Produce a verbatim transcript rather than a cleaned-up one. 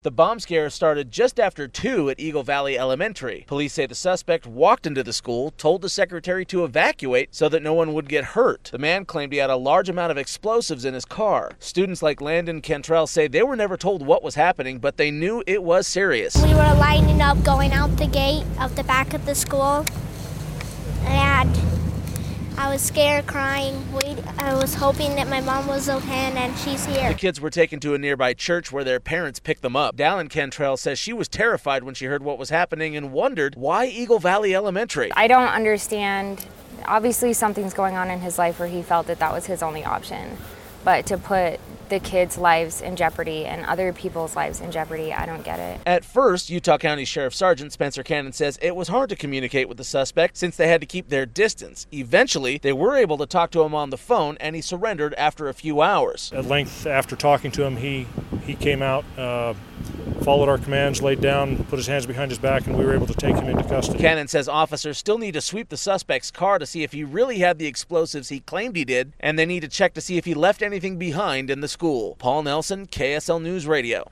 The bomb scare started just after two at Eagle Valley Elementary. Police say the suspect walked into the school, told the secretary to evacuate so that no one would get hurt. The man claimed he had a large amount of explosives in his car. Students like Landon Cantrell say they were never told what was happening, but they knew it was serious. We were lining up going out the gate of the back of the school, and I was scared, crying. We, I was hoping that my mom was okay, and then she's here. The kids were taken to a nearby church where their parents picked them up. Dallin Cantrell says she was terrified when she heard what was happening and wondered why Eagle Valley Elementary. I don't understand. Obviously something's going on in his life where he felt that that was his only option. But to put the kids' lives in jeopardy and other people's lives in jeopardy, I don't get it. At first, Utah County Sheriff Sergeant Spencer Cannon says it was hard to communicate with the suspect since they had to keep their distance. Eventually, they were able to talk to him on the phone, and he surrendered after a few hours. At length, after talking to him, he, he came out, uh, followed our commands, laid down, put his hands behind his back, and we were able to take him into custody. Cannon says officers still need to sweep the suspect's car to see if he really had the explosives he claimed he did, and they need to check to see if he left anything behind in the school. Paul Nelson, K S L News Radio.